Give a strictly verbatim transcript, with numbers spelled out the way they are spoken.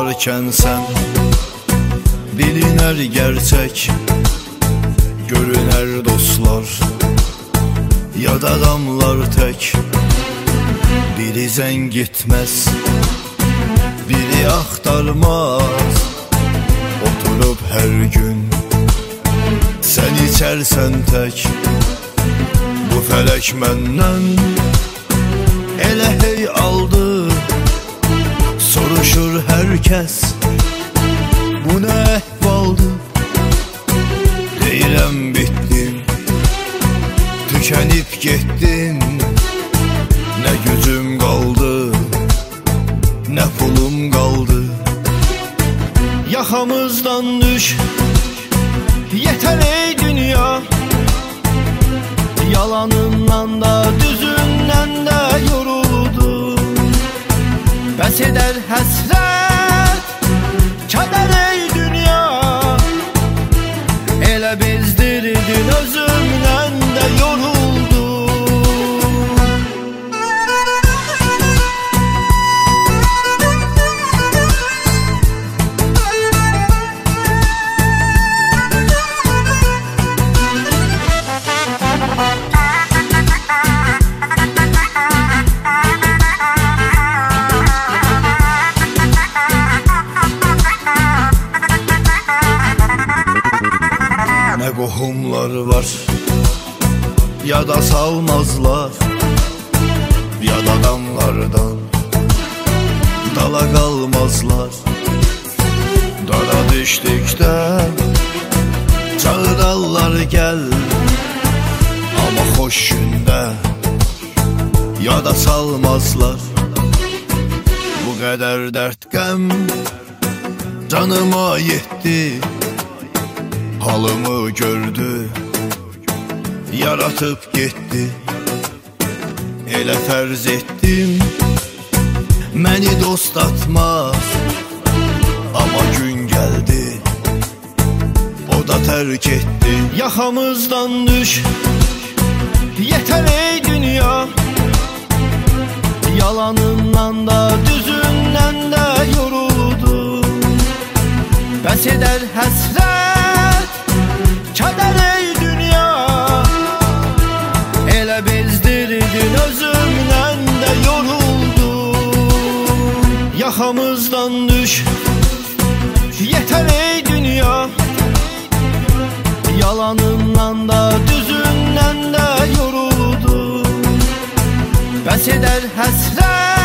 Ağlarken sen biliner gerçek, görüner dostlar ya da damlar tek. Biri zen gitmez, biri aktarmaz. Oturup her gün sen içersen tek. Bu felek menden ele hey aldı. Soruşur herkes, bu ne ehvaldı? Deyirəm bittim, tükenip gittim. Ne gücüm kaldı, ne pulum kaldı. Yakamızdan düş, yeter ey dünya. Yalanından da düzünden de yoruldu. Bəs eder həsrət, kədər ey dünya. Elə bezdirdin özümdən də yoruldu. Ne qohumlar var, ya da salmazlar, ya da damlardan dala qalmazlar. Dara düşdükdə çağırarlar gəl, ama xoş gündə ya da salmazlar. Bu qədər dərd qəm canıma yetdi. Halımı gördü, yaratıp gitti. Elə fərz etdim, məni dost atmaz. Ama gün geldi, o da terk etti. Yakamızdan düş, yeter ey dünya. Yalanından da düzünden de yoruldu. Bəs eder həsrət, kədər ey dünya. Elə bezdirdin özümdən də yoruldu. Yakamızdan düş, yeter ey dünya. Yalanından da düzündən də yoruldu. Bəs eder həsrət,